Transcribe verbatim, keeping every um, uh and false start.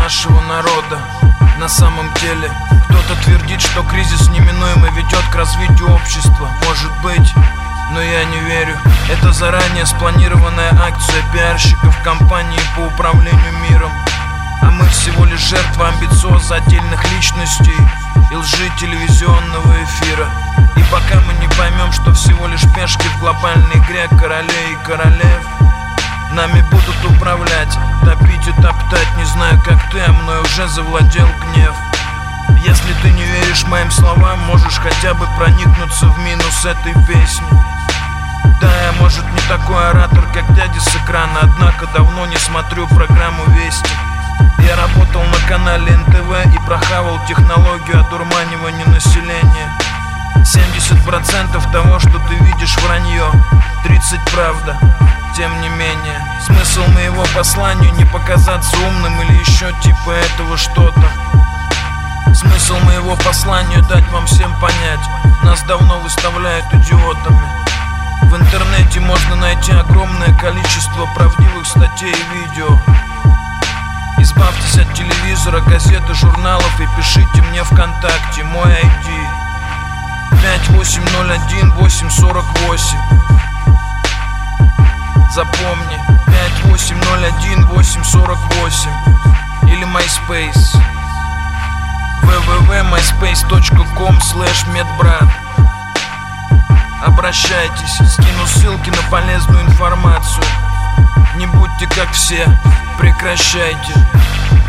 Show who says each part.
Speaker 1: нашего народа. На самом деле, кто-то твердит, что кризис неминуемо ведет к развитию общества. Может быть, но я не верю. Это заранее спланированная акция пиарщиков компании по управлению миром. А мы всего лишь жертва амбициоза отдельных личностей и лжи телевизионного эфира. И пока мы не поймем, что всего лишь пешки в глобальной игре королей и королев, нами будут управлять, топить и топтать. Не знаю, как ты, а мной уже завладел гнев. Если ты не веришь моим словам, можешь хотя бы проникнуться в минус этой песни. Да, я, может, не такой оратор, как дядя с экрана, однако давно не смотрю программу «Вести». Я работал на канале эн тэ вэ и прохавал технологию одурманивания населения. семьдесят процентов того, что ты видишь, вранье, тридцать правда. Тем не менее, смысл моего послания не показаться умным или еще типа этого что-то. Смысл моего послания дать вам всем понять: нас давно выставляют идиотами. В интернете можно найти огромное количество правдивых статей и видео. Избавьтесь от телевизора, газет и журналов и пишите мне ВКонтакте. Мой ай ди пять восемь ноль один восемь сорок восемь. Запомни, пять восемь ноль один восемь сорок восемь. Или MySpace вэ вэ вэ точка майспейс точка ком слэш медбрат. Обращайтесь, скину ссылки на полезную информацию. Не будьте как все, прекращайте.